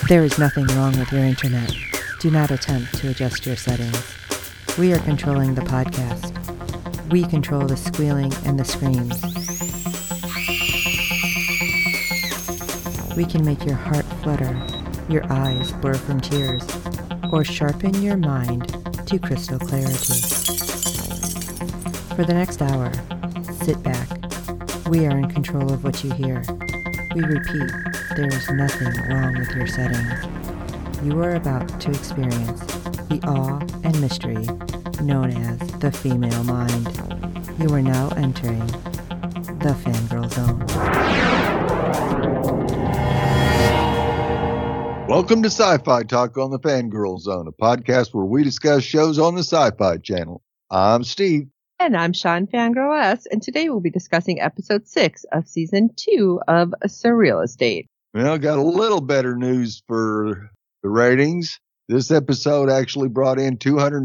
There is nothing wrong with your internet. Do not attempt to adjust your settings. We are controlling the podcast. We control the squealing and the screams. We can make your heart flutter, your eyes blur from tears, or sharpen your mind to crystal clarity. For the next hour, sit back. We are in control of what you hear. We repeat, there is nothing wrong with your settings. You are about to experience the awe and mystery known as the female mind. You are now entering the Fangirl Zone. Welcome to Sci-Fi Talk on the Fangirl Zone, a podcast where we discuss shows on the Sci-Fi Channel. I'm Steve. And I'm Sean Fangirl S, and today we'll be discussing episode 6 of season 2 of Surreal Estate. Well, got a little better news for the ratings. This episode actually brought in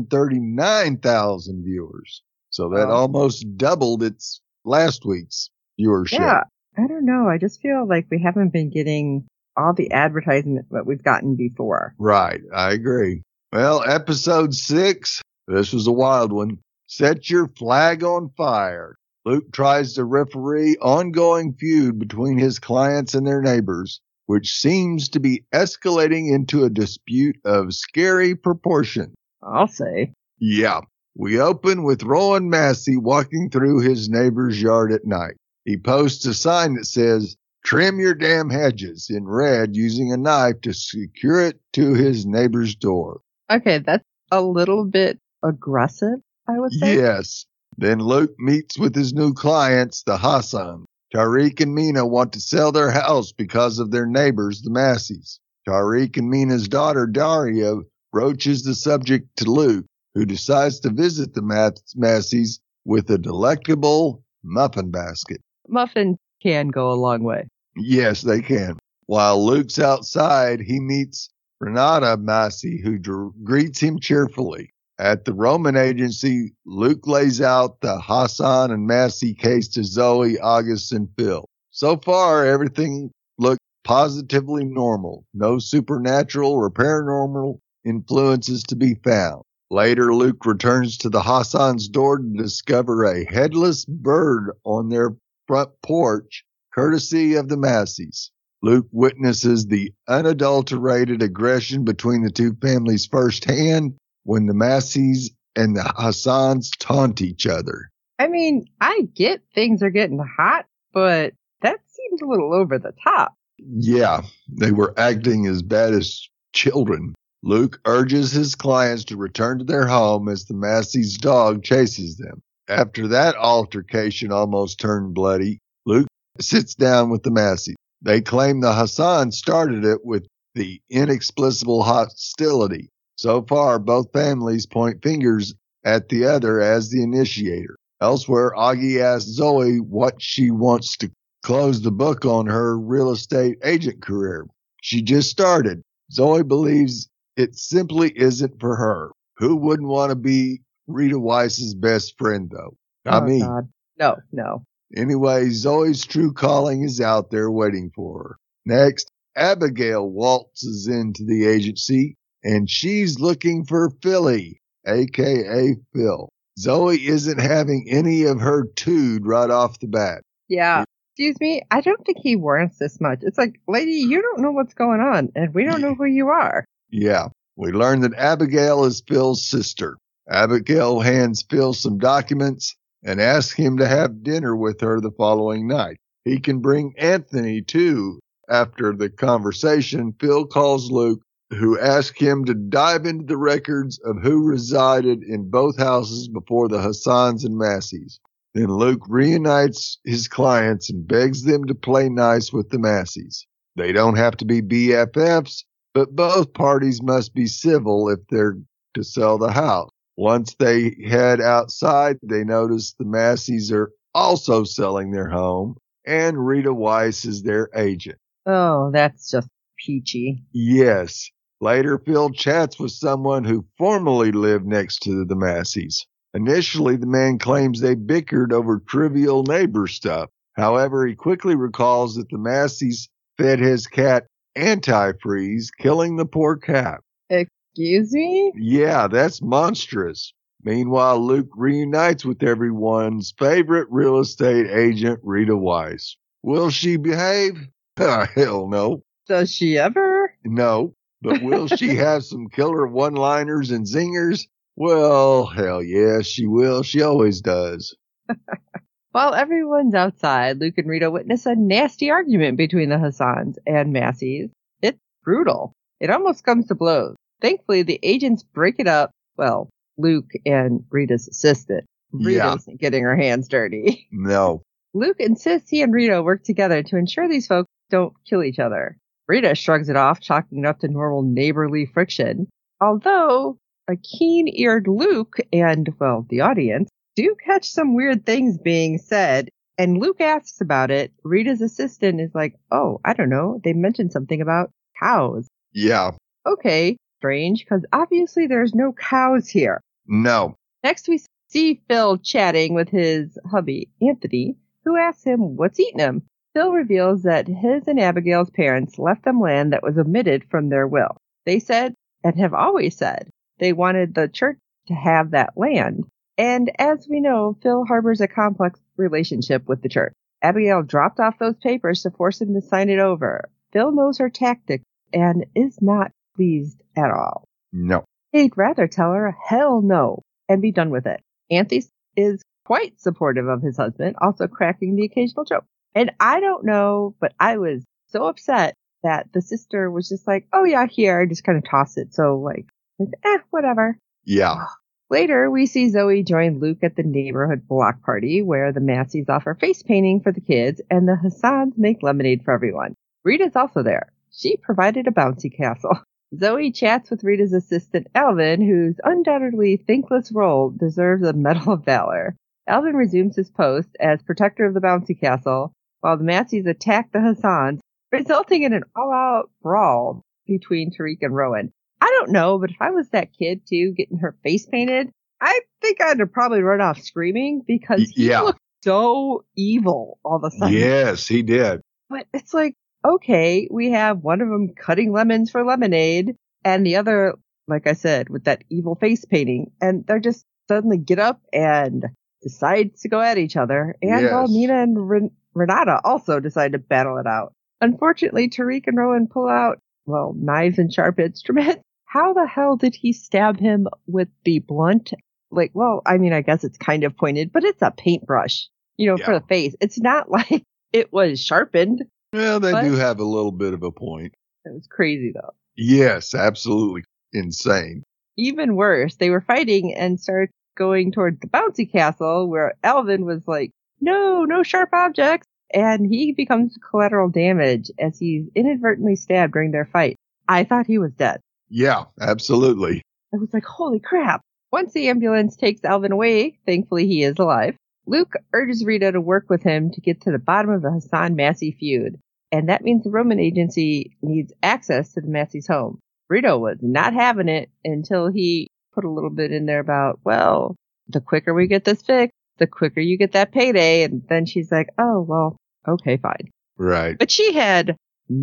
239,000 viewers. So that almost doubled its last week's viewership. Yeah, I don't know. I just feel like we haven't been getting all the advertisement that we've gotten before. Right, I agree. Well, episode 6, this was a wild one. Set your flag on fire. Luke tries to referee ongoing feud between his clients and their neighbors, which seems to be escalating into a dispute of scary proportion. I'll say. Yeah. We open with Rowan Massey walking through his neighbor's yard at night. He posts a sign that says, "Trim your damn hedges," in red, using a knife to secure it to his neighbor's door. Okay, that's a little bit aggressive, I would say. Yes. Then Luke meets with his new clients, the Hassan. Tariq and Mina want to sell their house because of their neighbors, the Masseys. Tariq and Mina's daughter, Daria, broaches the subject to Luke, who decides to visit the Masseys with a delectable muffin basket. Muffins can go a long way. Yes, they can. While Luke's outside, he meets Renata Massey, who greets him cheerfully. At the Roman agency, Luke lays out the Hassan and Massey case to Zoe, August, and Phil. So far, everything looked positively normal. No supernatural or paranormal influences to be found. Later, Luke returns to the Hassan's door to discover a headless bird on their front porch, courtesy of the Masseys. Luke witnesses the unadulterated aggression between the two families firsthand when the Masseys and the Hassans taunt each other. I mean, I get things are getting hot, but that seems a little over the top. Yeah, they were acting as bad as children. Luke urges his clients to return to their home as the Masseys' dog chases them. After that altercation almost turned bloody, Luke sits down with the Masseys. They claim the Hassan started it with the inexplicable hostility. So far, both families point fingers at the other as the initiator. Elsewhere, Augie asks Zoe what she wants to close the book on her real estate agent career. She just started. Zoe believes it simply isn't for her. Who wouldn't want to be Rita Weiss's best friend, though? Not me. God. No. Anyway, Zoe's true calling is out there waiting for her. Next, Abigail waltzes into the agency, and she's looking for Philly, a.k.a. Phil. Zoe isn't having any of her tood right off the bat. Yeah. Excuse me, I don't think he warrants this much. It's like, lady, you don't know what's going on, and we don't know who you are. Yeah. We learn that Abigail is Phil's sister. Abigail hands Phil some documents and asks him to have dinner with her the following night. He can bring Anthony, too. After the conversation, Phil calls Luke, who asked him to dive into the records of who resided in both houses before the Hassans and Masseys. Then Luke reunites his clients and begs them to play nice with the Masseys. They don't have to be BFFs, but both parties must be civil if they're to sell the house. Once they head outside, they notice the Masseys are also selling their home, and Rita Weiss is their agent. Oh, that's just peachy. Yes. Later, Phil chats with someone who formerly lived next to the Masseys. Initially, the man claims they bickered over trivial neighbor stuff. However, he quickly recalls that the Masseys fed his cat antifreeze killing the poor cat. Excuse me? Yeah, that's monstrous. Meanwhile, Luke reunites with everyone's favorite real estate agent, Rita Weiss. Will she behave? Hell no. Does she ever? No. But will she have some killer one-liners and zingers? Well, hell yes, she will. She always does. While everyone's outside, Luke and Rita witness a nasty argument between the Hassans and Masseys. It's brutal. It almost comes to blows. Thankfully, the agents break it up. Well, Luke and Rita's assistant. Rita isn't getting her hands dirty. No. Luke insists he and Rita work together to ensure these folks don't kill each other. Rita shrugs it off, chalking it up to normal neighborly friction. Although a keen-eared Luke and, well, the audience do catch some weird things being said, and Luke asks about it. Rita's assistant is like, oh, I don't know. They mentioned something about cows. Yeah. Okay, strange, because obviously there's no cows here. No. Next we see Phil chatting with his hubby, Anthony, who asks him what's eating him. Phil reveals that his and Abigail's parents left them land that was omitted from their will. They said, and have always said, they wanted the church to have that land. And as we know, Phil harbors a complex relationship with the church. Abigail dropped off those papers to force him to sign it over. Phil knows her tactics and is not pleased at all. No. He'd rather tell her hell no and be done with it. Anthony is quite supportive of his husband, also cracking the occasional joke. And I don't know, but I was so upset that the sister was just like, oh yeah, here, I just kind of toss it. So like, whatever. Yeah. Later, we see Zoe join Luke at the neighborhood block party where the Masseys offer face painting for the kids and the Hassans make lemonade for everyone. Rita's also there. She provided a bouncy castle. Zoe chats with Rita's assistant, Alvin, whose undoubtedly thankless role deserves a Medal of Valor. Alvin resumes his post as protector of the bouncy castle, while the Masseys attack the Hassans, resulting in an all-out brawl between Tariq and Rowan. I don't know, but if I was that kid, too, getting her face painted, I think I'd have probably run off screaming because he looked so evil all of a sudden. Yes, he did. But it's like, okay, we have one of them cutting lemons for lemonade, and the other, like I said, with that evil face painting, and they're just suddenly get up and decide to go at each other. And well, Nina and Renata also decide to battle it out. Unfortunately, Tariq and Rowan pull out, well, knives and sharp instruments. How the hell did he stab him with the blunt? Like, well, I mean, I guess it's kind of pointed, but it's a paintbrush, for the face. It's not like it was sharpened. Well, they do have a little bit of a point. It was crazy, though. Yes, absolutely insane. Even worse, they were fighting and started going toward the bouncy castle where Alvin was like, no sharp objects. And he becomes collateral damage as he's inadvertently stabbed during their fight. I thought he was dead. Yeah, absolutely. I was like, holy crap. Once the ambulance takes Alvin away, thankfully he is alive, Luke urges Rita to work with him to get to the bottom of the Hassan Massey feud. And that means the Roman agency needs access to the Massey's home. Rita was not having it until he put a little bit in there about, well, the quicker we get this fixed, the quicker you get that payday. And then she's like, oh, well, okay, fine. Right. But she had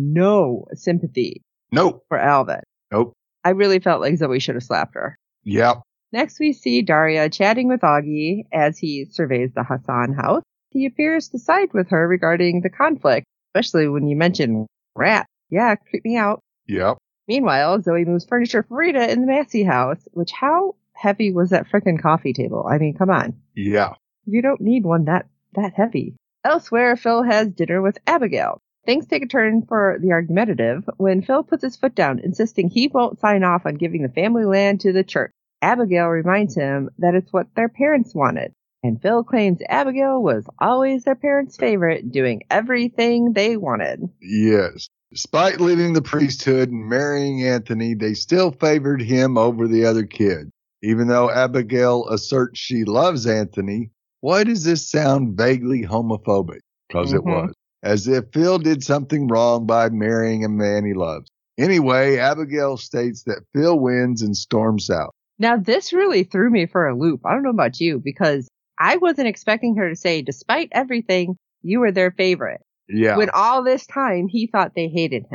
no sympathy. Nope. For Alvin. Nope. I really felt like Zoe should have slapped her. Yep. Next, we see Daria chatting with Augie as he surveys the Hassan house. He appears to side with her regarding the conflict, especially when you mention rat. Yeah, creep me out. Yep. Meanwhile, Zoe moves furniture for Rita in the Massey house, which how heavy was that frickin' coffee table? I mean, come on. Yeah. You don't need one that heavy. Elsewhere, Phil has dinner with Abigail. Things take a turn for the argumentative when Phil puts his foot down, insisting he won't sign off on giving the family land to the church. Abigail reminds him that it's what their parents wanted, and Phil claims Abigail was always their parents' favorite, doing everything they wanted. Yes. Despite leaving the priesthood and marrying Anthony, they still favored him over the other kid. Even though Abigail asserts she loves Anthony, why does this sound vaguely homophobic? Because it was. As if Phil did something wrong by marrying a man he loves. Anyway, Abigail states that Phil wins and storms out. Now, this really threw me for a loop. I don't know about you, because I wasn't expecting her to say, despite everything, you were their favorite. Yeah. When all this time, he thought they hated him.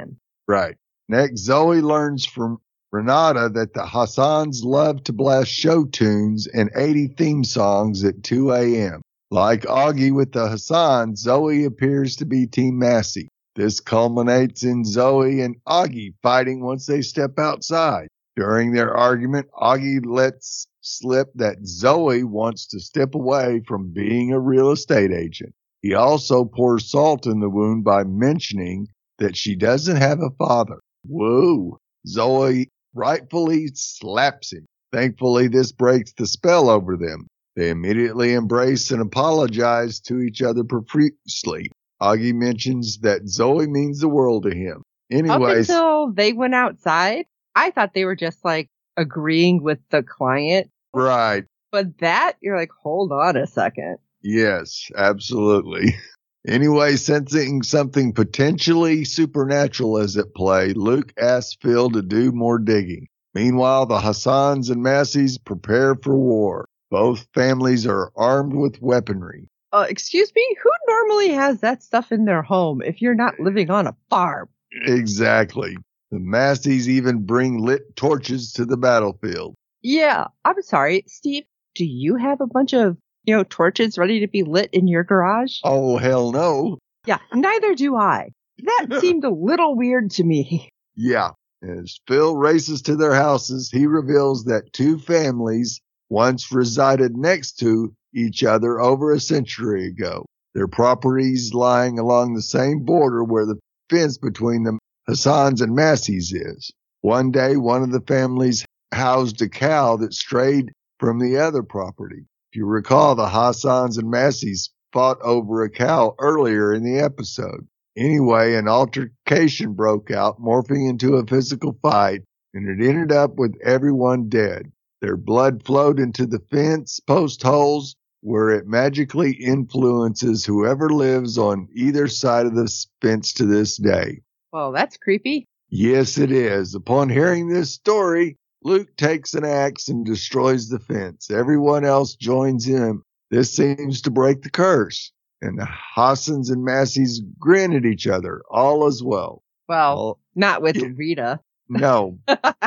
Right. Next, Zoe learns from Renata that the Hassans love to blast show tunes and 80 theme songs at 2 a.m. Like Augie with the Hassans, Zoe appears to be Team Massey. This culminates in Zoe and Augie fighting once they step outside. During their argument, Augie lets slip that Zoe wants to step away from being a real estate agent. He also pours salt in the wound by mentioning that she doesn't have a father. Whoa! Zoe rightfully slaps him. Thankfully, this breaks the spell over them. They immediately embrace and apologize to each other profusely. Augie mentions that Zoe means the world to him. Anyways, up until they went outside, I thought they were just like agreeing with the client. Right. But that, you're like, hold on a second. Yes, absolutely. Anyway, sensing something potentially supernatural is at play, Luke asks Phil to do more digging. Meanwhile, the Hassans and Masseys prepare for war. Both families are armed with weaponry. Excuse me? Who normally has that stuff in their home if you're not living on a farm? Exactly. The Masseys even bring lit torches to the battlefield. Yeah, I'm sorry. Steve, do you have a bunch of, torches ready to be lit in your garage? Oh, hell no. Yeah, neither do I. That seemed a little weird to me. Yeah. As Phil races to their houses, he reveals that two families once resided next to each other over a century ago. Their properties lying along the same border where the fence between the Hassans and Masseys is. One day, one of the families housed a cow that strayed from the other property. If you recall, the Hassans and Masseys fought over a cow earlier in the episode. Anyway, an altercation broke out, morphing into a physical fight, and it ended up with everyone dead. Their blood flowed into the fence post holes, where it magically influences whoever lives on either side of the fence to this day. Well, that's creepy. Yes, it is. Upon hearing this story, Luke takes an axe and destroys the fence. Everyone else joins him. This seems to break the curse. And the Hassans and Masseys grin at each other, all as well. Well, not with Rita. No.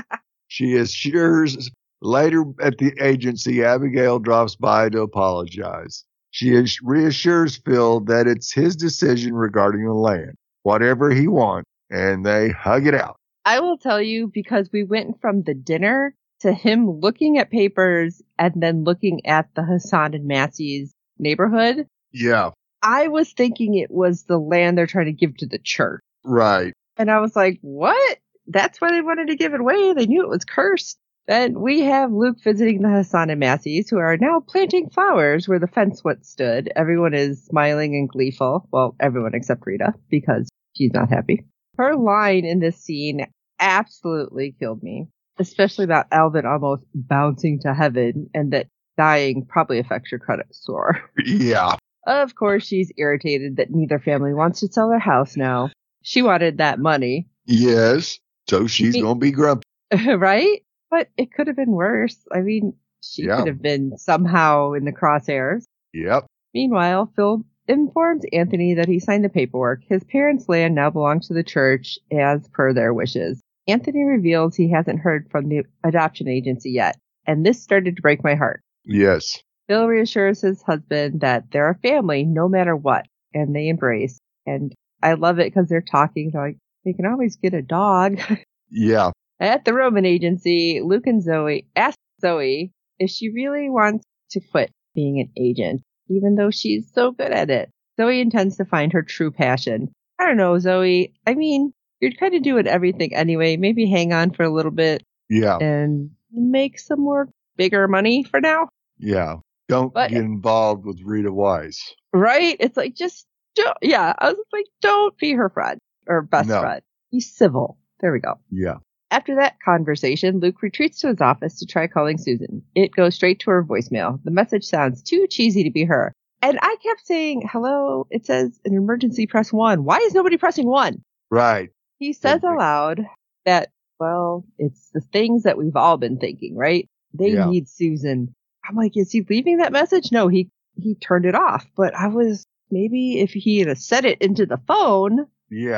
She assures. Later at the agency, Abigail drops by to apologize. She reassures Phil that it's his decision regarding the land, whatever he wants, and they hug it out. I will tell you, because we went from the dinner to him looking at papers and then looking at the Hassan and Massey's neighborhood. Yeah. I was thinking it was the land they're trying to give to the church. Right. And I was like, what? That's why they wanted to give it away? They knew it was cursed. Then we have Luke visiting the Hassan and Masseys, who are now planting flowers where the fence once stood. Everyone is smiling and gleeful. Well, everyone except Rita, because she's not happy. Her line in this scene absolutely killed me, especially about Alvin almost bouncing to heaven and that dying probably affects your credit score. Yeah. Of course, she's irritated that neither family wants to sell their house now. She wanted that money. Yes. So she's going to be grumpy. Right? But it could have been worse. I mean, she could have been somehow in the crosshairs. Yep. Meanwhile, Phil informs Anthony that he signed the paperwork. His parents' land now belongs to the church as per their wishes. Anthony reveals he hasn't heard from the adoption agency yet, and this started to break my heart. Yes. Phil reassures his husband that they're a family no matter what, and they embrace. And I love it because they're talking like, they can always get a dog. Yeah. At the Roman agency, Luke and Zoe ask Zoe if she really wants to quit being an agent, even though she's so good at it. Zoe intends to find her true passion. I don't know, Zoe. I mean, you're kind of doing everything anyway. Maybe hang on for a little bit. Yeah. And make some more bigger money for now. Yeah. Don't get involved with Rita Weisz. Right? It's like, just don't. Yeah. I was like, don't be her friend or best friend. Be civil. There we go. Yeah. After that conversation, Luke retreats to his office to try calling Susan. It goes straight to her voicemail. The message sounds too cheesy to be her. And I kept saying, hello, it says an emergency, press 1. Why is nobody pressing 1? Right. He says aloud that, well, it's the things that we've all been thinking, right? They need Susan. I'm like, is he leaving that message? No, he turned it off. But I was, maybe if he had said it into the phone. Yeah.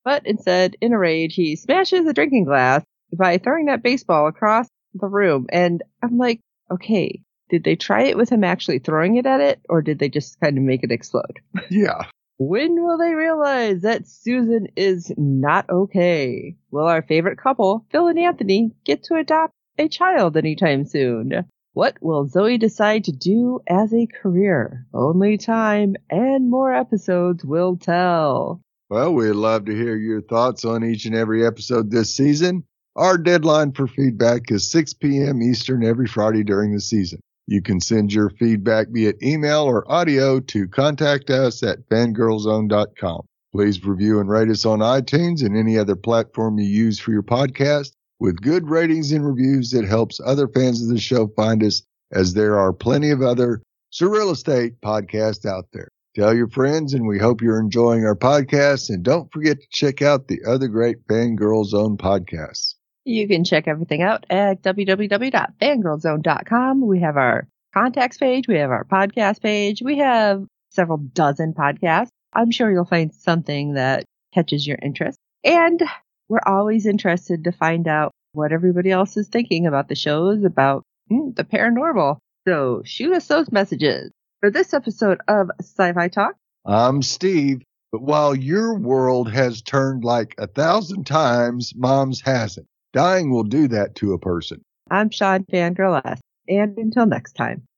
But instead, in a rage, he smashes a drinking glass by throwing that baseball across the room. And I'm like, okay, did they try it with him actually throwing it at it, or did they just kind of make it explode? Yeah. When will they realize that Susan is not okay? Will our favorite couple, Phil and Anthony, get to adopt a child anytime soon? What will Zoe decide to do as a career? Only time and more episodes will tell. Well, we'd love to hear your thoughts on each and every episode this season. Our deadline for feedback is 6 p.m. Eastern every Friday during the season. You can send your feedback via email or audio to contact us at fangirlzone.com. Please review and rate us on iTunes and any other platform you use for your podcast. With good ratings and reviews, it helps other fans of the show find us, as there are plenty of other surreal estate podcasts out there. Tell your friends, and we hope you're enjoying our podcast. And don't forget to check out the other great Fangirl Zone podcasts. You can check everything out at www.fangirlzone.com. We have our contacts page. We have our podcast page. We have several dozen podcasts. I'm sure you'll find something that catches your interest. And we're always interested to find out what everybody else is thinking about the shows, about the paranormal. So shoot us those messages. For this episode of Sci-Fi Talk, I'm Steve. But while your world has turned like 1,000 times, Mom's hasn't. Dying will do that to a person. I'm Sean Fangirl S. And until next time.